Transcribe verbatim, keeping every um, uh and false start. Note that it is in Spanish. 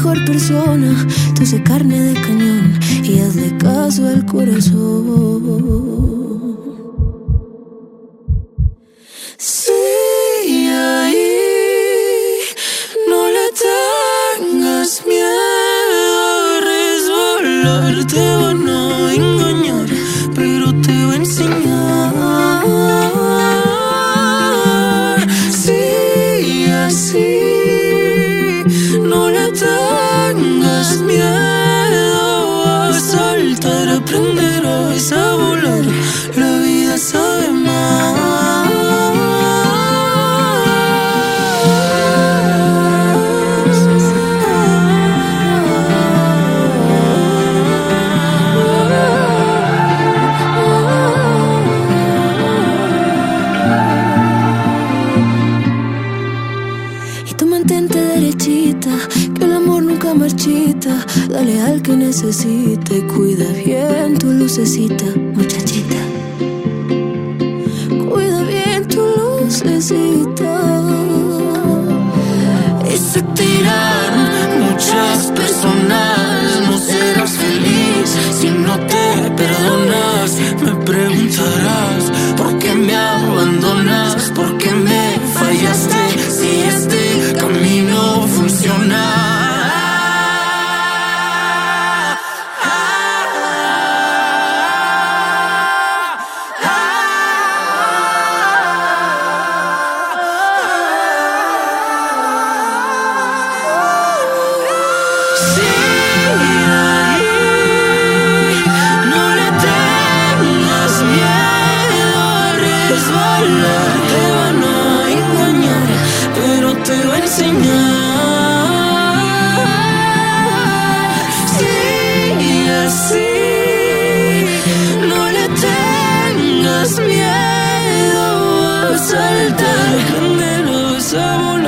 mejor persona. Tú sé carne de cañón y hazle caso al corazón. Sí, ahí no le tengas miedo a resbalar. Te van a engañar, pero te va a enseñar. Sí, así no le tengas miedo a saltar. Aprenderás a volar, la vida sabe más. Mantente derechita, que el amor nunca marchita. Dale al que necesita y cuida bien tu lucecita, muchachita. Cuida bien tu lucecita. Y se tiran muchas personas, no serás feliz si no te perdonas. Me preguntarás por qué me abandonas, por qué me fallaste, si este camino funciona. Te van a engañar, pero te va a enseñar. Sí, así no le tengas miedo a saltar, aprenderás a volar.